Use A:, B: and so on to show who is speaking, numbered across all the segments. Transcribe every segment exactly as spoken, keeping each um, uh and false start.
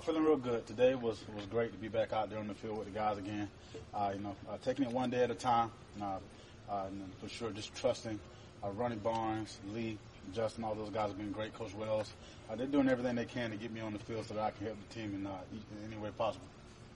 A: feeling real good. Today was was great to be back out there on the field with the guys again. Uh, you know, uh, taking it one day at a time. Uh, uh, and for sure, just trusting uh, Ronnie Barnes, Lee, Justin, all those guys have been great. Coach Wells, uh, they're doing everything they can to get me on the field so that I can help the team in, uh, in any way possible.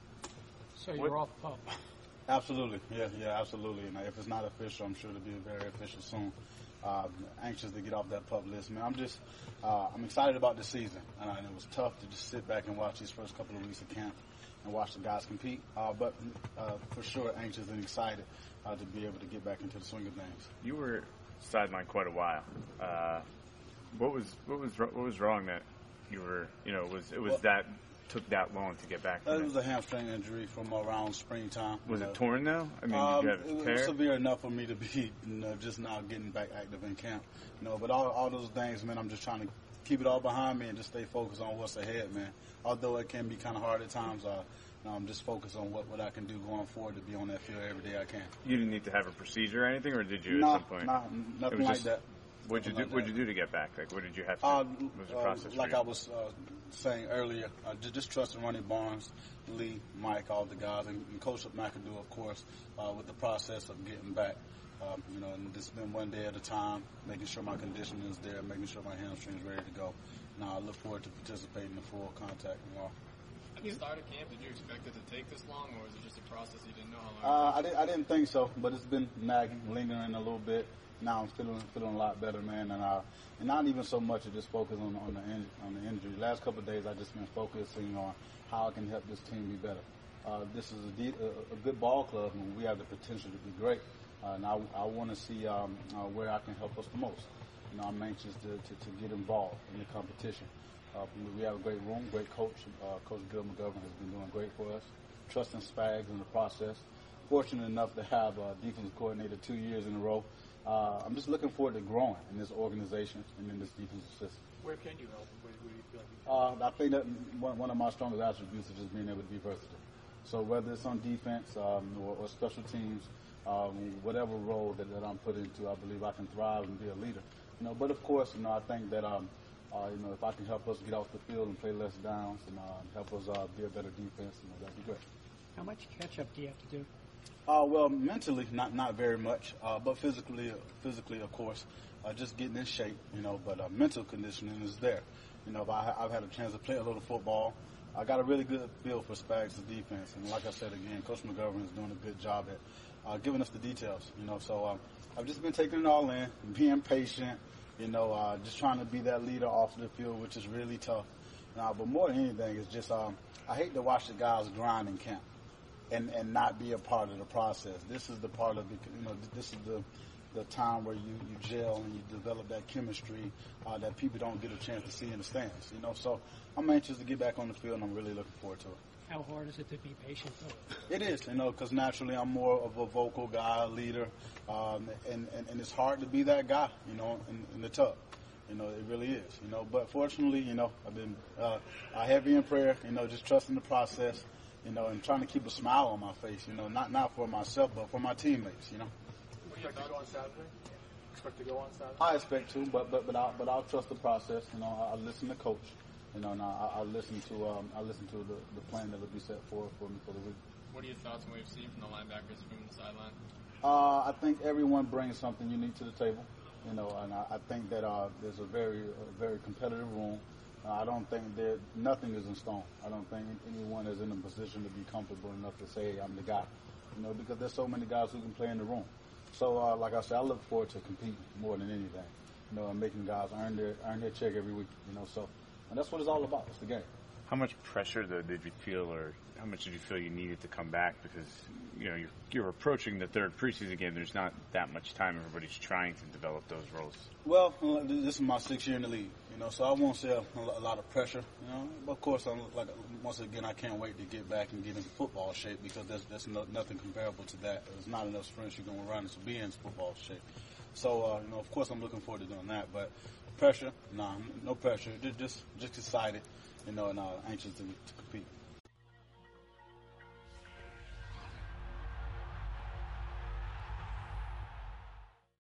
B: So you're off pup.
A: Absolutely, yeah, yeah, absolutely. And if it's not official, I'm sure it'll be very official soon. Uh, anxious to get off that pup list, man. I'm just, uh, I'm excited about this season, uh, and it was tough to just sit back and watch these first couple of weeks of camp and watch the guys compete. Uh, but uh, for sure, anxious and excited uh, to be able to get back into the swing of things.
C: You were sidelined quite a while. Uh, what was what was what was wrong that you were, you know, was it was well, that. took that long to get back?
A: Uh, it was a hamstring injury from around springtime.
C: Was
A: it
C: know. torn though? I mean,
A: um,
C: you had a
A: it
C: tear?
A: was severe enough for me to be, you know, just now getting back active in camp. You know, but all all those things, man, I'm just trying to keep it all behind me and just stay focused on what's ahead, man. Although it can be kind of hard at times, uh, you know, I'm just focused on what, what I can do going forward to be on that field every day I can.
C: You didn't need to have a procedure or anything, or did you
A: nah,
C: at some point?
A: Nah, nothing like
C: just,
A: that.
C: What'd you do?
A: Like
C: what'd you do to get back? Like, what did you have to?
A: Uh,
C: what was the process?
A: Uh, like
C: for you?
A: I was uh, saying earlier, uh, just, just trusting Ronnie Barnes, Lee, Mike, all the guys, and, and Coach McAdoo, of course, uh, with the process of getting back. Um, you know, and it's been one day at a time, making sure my conditioning is there, making sure my hamstring is ready to go. Now I look forward to participating in full contact tomorrow.
D: At the start of camp, did you expect it to take this long, or was it just a process you didn't know how long?
A: Uh, I, did, I didn't think so, but it's been nagging, lingering a little bit. Now I'm feeling feeling a lot better, man, and uh, and not even so much to just focus on on the in, on the injury. Last couple of days, I just been focusing on how I can help this team be better. Uh, this is a, de- a, a good ball club, and we have the potential to be great. Uh, and I, I want to see um, uh, where I can help us the most. You know, I'm anxious to, to, to get involved in the competition. Uh, we have a great room, great coach. Uh, Coach Gil McGovern has been doing great for us. Trusting Spags in the process. Fortunate enough to have a defensive coordinator two years in a row. Uh, I'm just looking forward to growing in this organization and in this defensive system.
B: Where can you help? Where, where do you feel like you
A: uh, I think that one, one of my strongest attributes is just being able to be versatile. So whether it's on defense um, or, or special teams, um, whatever role that, that I'm put into, I believe I can thrive and be a leader. You know, but of course, you know, I think that um, uh, you know, if I can help us get off the field and play less downs and uh, help us uh, be a better defense, you know, that'd be great.
B: How much catch up do you have to do?
A: Uh, well, mentally, not not very much, uh, but physically, physically, of course, uh, just getting in shape, you know. But uh, mental conditioning is there. You know, I, I've had a chance to play a little football. I got a really good feel for Spags' defense, and like I said again, Coach McGovern is doing a good job at uh, giving us the details. You know, so um, I've just been taking it all in, being patient. You know, uh, just trying to be that leader off the field, which is really tough. Uh, but more than anything, it's just um, I hate to watch the guys grind in camp. And, and not be a part of the process. This is the part of the, you know, this is the the time where you, you gel and you develop that chemistry uh, that people don't get a chance to see in the stands, you know. So I'm anxious to get back on the field, and I'm really looking forward to it.
B: How hard is it to be patient, though?
A: It is, you know, because naturally I'm more of a vocal guy, a leader, um, and, and, and it's hard to be that guy, you know, in, in the tub. You know, it really is, you know. But fortunately, you know, I've been uh, heavy in prayer, you know, just trusting the process. You know, and trying to keep a smile on my face, you know, not not for myself, but for my teammates, you know.
B: Expect to go on Saturday? Expect to go on Saturday?
A: I expect to, but but but I'll, but I'll trust the process. You know, I, I listen to coach. You know, and I, I listen to um, I listen to the, the plan that will be set forth for me for the week.
D: What are your thoughts on what you've seen from the linebackers from the sideline?
A: Uh, I think everyone brings something unique to the table. You know, and I, I think that uh, there's a very a very competitive room. I don't think that nothing is in stone. I don't think anyone is in a position to be comfortable enough to say, hey, I'm the guy, you know, because there's so many guys who can play in the room. So, uh, like I said, I look forward to competing more than anything, you know, and making guys earn their earn their check every week, you know. So, and that's what it's all about. It's the game.
C: How much pressure, though, did you feel, or how much did you feel you needed to come back? Because, you know, you're, you're approaching the third preseason game. There's not that much time. Everybody's trying to develop those roles.
A: Well, this is my sixth year in the league, you know, so I won't say a, a lot of pressure, you know. But of course, I'm like once again, I can't wait to get back and get into football shape because there's, there's no, nothing comparable to that. There's not enough sprints you're going to run to be in football shape. So, uh, you know, of course, I'm looking forward to doing that. But pressure, nah, no pressure. Just just, just excited, you know, and uh, anxious to, to compete.